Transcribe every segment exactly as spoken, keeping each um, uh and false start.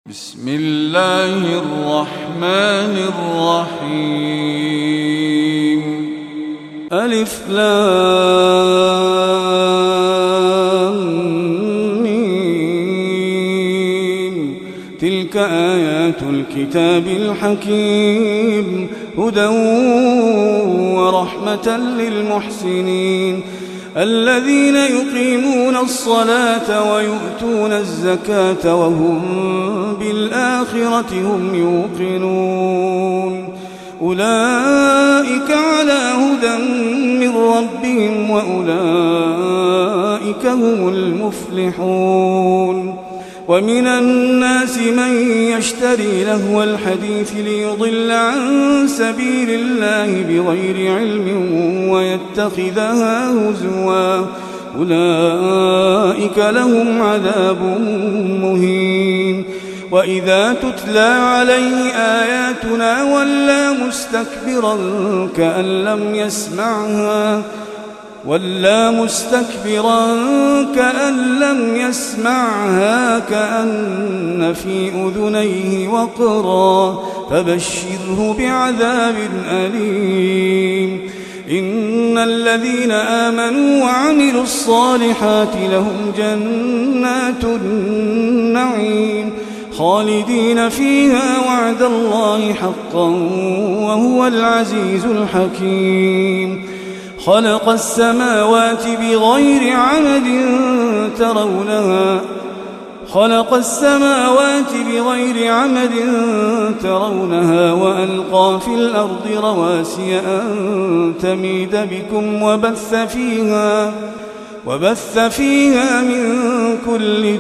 بسم الله الرحمن الرحيم. ألف لام ميم. تلك آيات الكتاب الحكيم، هدى ورحمة للمحسنين الذين يقيمون الصلاة ويؤتون الزكاة وهم بالآخرة هم يوقنون. أولئك على هدى من ربهم وأولئك هم المفلحون. ومن الناس من يشتري لهو الحديث ليضل عن سبيل الله بغير علم ويتخذها هزوا، أولئك لهم عذاب مهين. وإذا تتلى عليه آياتنا ولى مستكبرا كأن لم يسمعها ولا مستكبرا كأن لم يسمعها كأن في أذنيه وقرا، فبشره بعذاب أليم. إن الذين آمنوا وعملوا الصالحات لهم جنات النعيم خالدين فيها وعد الله حقا وهو العزيز الحكيم. خلق السماوات بغير عمد ترونها خلق السماوات بغير عمد ترونها وألقى في الأرض رواسي أن تميد بكم وبث فيها وبث فيها من كل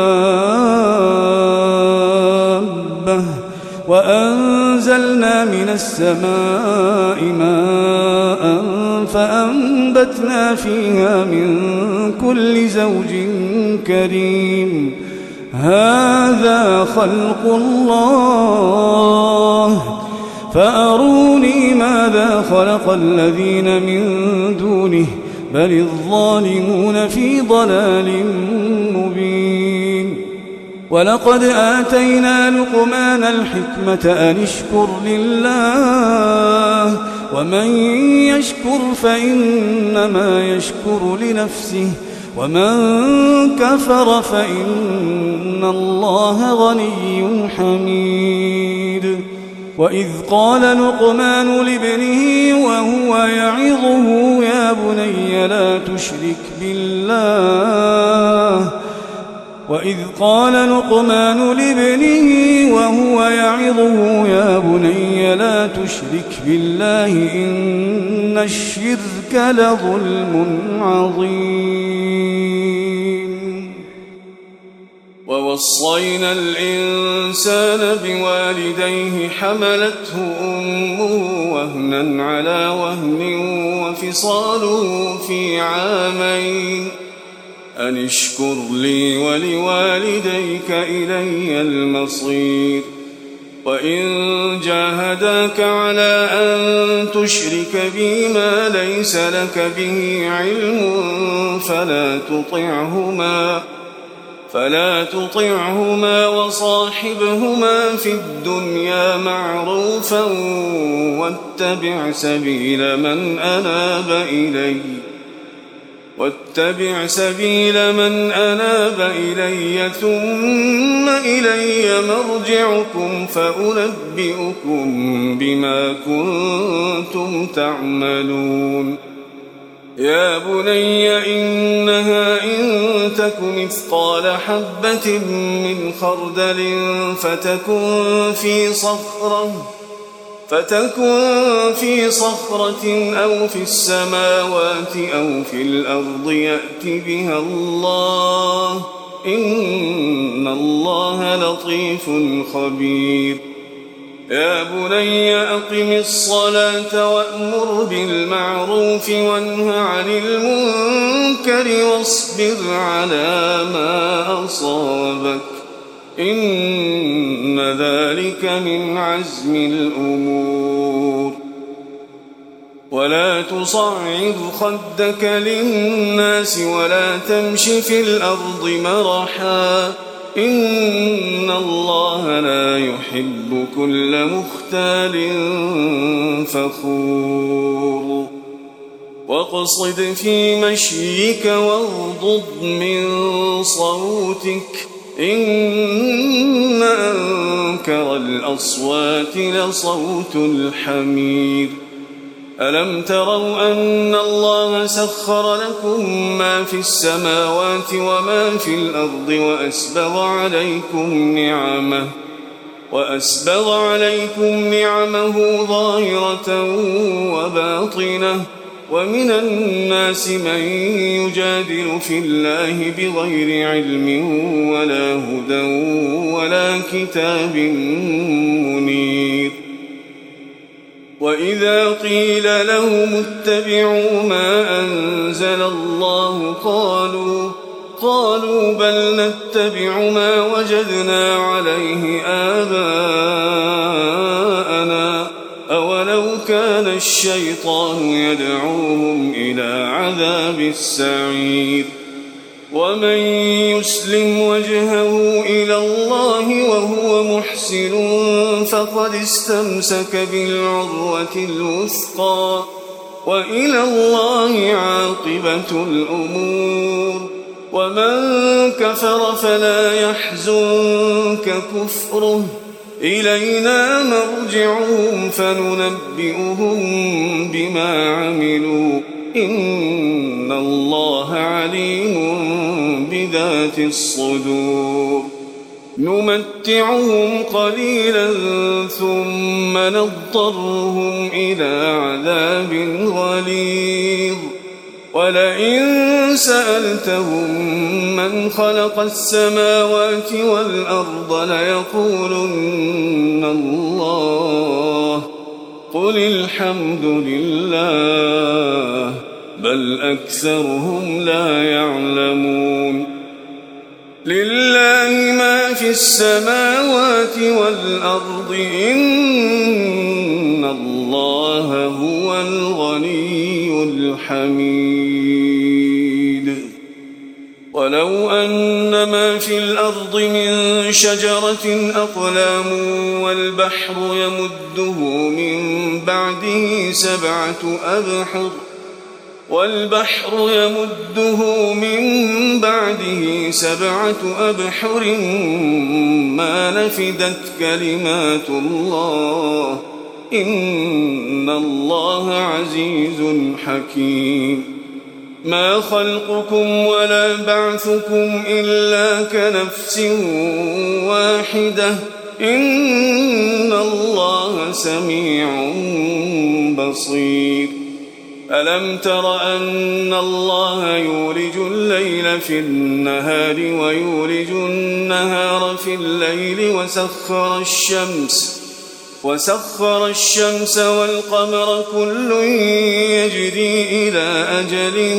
دابة وأنزلنا من السماء ماء فأنبتنا فيها من كل زوج كريم. هذا خلق الله فأروني ماذا خلق الذين من دونه بل الظالمون في ضلال مبين. ولقد آتينا لقمان الحكمة أن اشكر لله ومن يشكر فإنما يشكر لنفسه ومن كفر فإن الله غني حميد. وإذ قال لقمان لابنه وهو يعظه يا بني لا تشرك بالله وإذ قال لقمان لابنه وهو يعظه يا بني لا تشرك بالله إن الشرك لظلم عظيم. ووصينا الإنسان بوالديه حملته أمه وهنا على وهن وفصاله في عامين أن اشكر لي ولوالديك إلي المصير. وإن جاهداك على أن تشرك بي ما ليس لك به علم فلا تطعهما فلا تطعهما وصاحبهما في الدنيا معروفا واتبع سبيل من أناب إلي واتبع سبيل من أناب إلي ثم إلي مرجعكم فأنبئكم بما كنتم تعملون. يا بني إنها إن تك مثقال حبة من خردل فتكن في صخرة فتكن في صخرة أو في السماوات أو في الأرض يأت بها الله إن الله لطيف خبير. يا بني أقم الصلاة وأمر بالمعروف وانه عن المنكر واصبر على ما أصابك إن ذلك من عزم الأمور. ولا تصعد خدك للناس ولا تمش في الأرض مرحا إن الله لا يحب كل مختال فخور واقصد في مشيك واغضض من صوتك إن أنكر الأصوات لصوت الحمير ألم تروا أن الله سخر لكم ما في السماوات وما في الأرض وأسبغ عليكم نعمه وأسبغ عليكم نعمه ظاهرة وباطنة ومن الناس من يجادل في الله بغير علم ولا هدى ولا كتاب منير وإذا قيل لهم اتبعوا ما أنزل الله قالوا قالوا بل نتبع ما وجدنا عليه آباءنا أولو كان الشيطان يدعوهم إلى عذاب السعير ومن يسلم وجهه إلى الله وهو محسن فقد استمسك بالعروة الوثقى وإلى الله عاقبة الأمور ومن كفر فلا يحزنك كفره إلينا مرجعهم فننبئهم بما عملوا إن الله عليم بذات الصدور نمتعهم قليلا ثم نضطرهم إلى عذاب غليظ ولئن سألتهم من خلق السماوات والأرض ليقولن الله قل الحمد لله بل أكثرهم لا يعلمون لله ما في السماوات والأرض إن الله هو الغني الحميد ولو أن ما في الأرض من شجرة أقلام والبحر يمده من بعده سبعة أبحر والبحر يمده من بعده سبعة أبحر ما نفدت كلمات الله إن الله عزيز حكيم ما خلقكم ولا بعثكم إلا كنفس واحدة إن الله سميع بصير ألم تر أن الله يولج الليل في النهار ويولج النهار في الليل وسخر الشمس وسخر الشمس والقمر كل يجري إلى أجل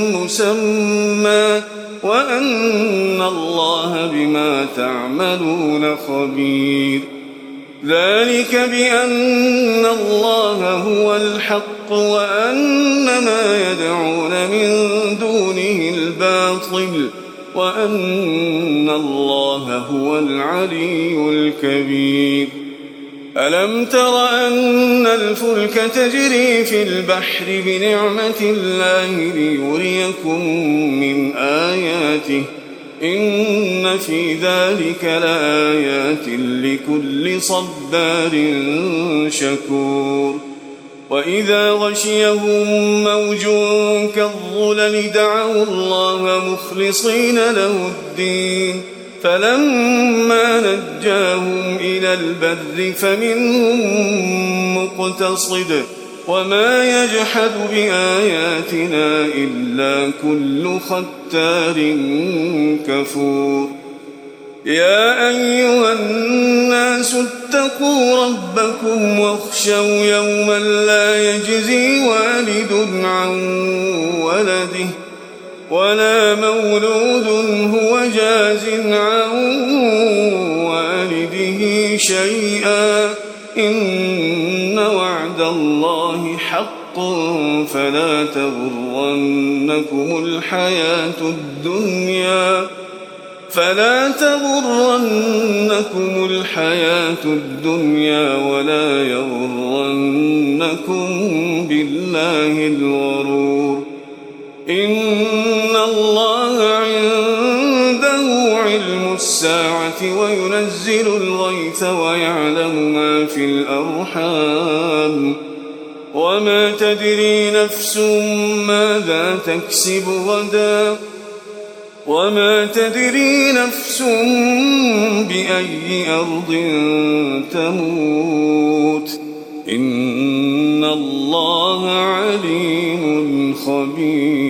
مسمى وأن الله بما تعملون خبير ذلك بأن الله هو الحق وأن ما يدعون من دونه الباطل وأن الله هو العلي الكبير ألم تر أن الفلك تجري في البحر بنعمة الله ليريكم من آياته إن في ذلك لآيات لكل صبار شكور وإذا غشيهم موج كالظلل دعوا الله مخلصين له الدين فلما نجاهم إلى البر فمنهم مقتصد وما يجحد بآياتنا إلا كل ختار كفور يا أيها الناس اتقوا ربكم واخشوا يوما لا يجزي والد عن ولده ولا مولود هو جاز عن والده شيئا إن وعد الله حق فلا تغرنكم الحياة الدنيا فلا تغرنكم الحياة الدنيا ولا يغرنكم بالله الغرور إن الله عنده علم الساعة وينزل الغيث ويعلم ما في الأرحام وما تدري نفس ماذا تكسب غدا وما تدري نفس بأي أرض تموت إن الله عليم خبير.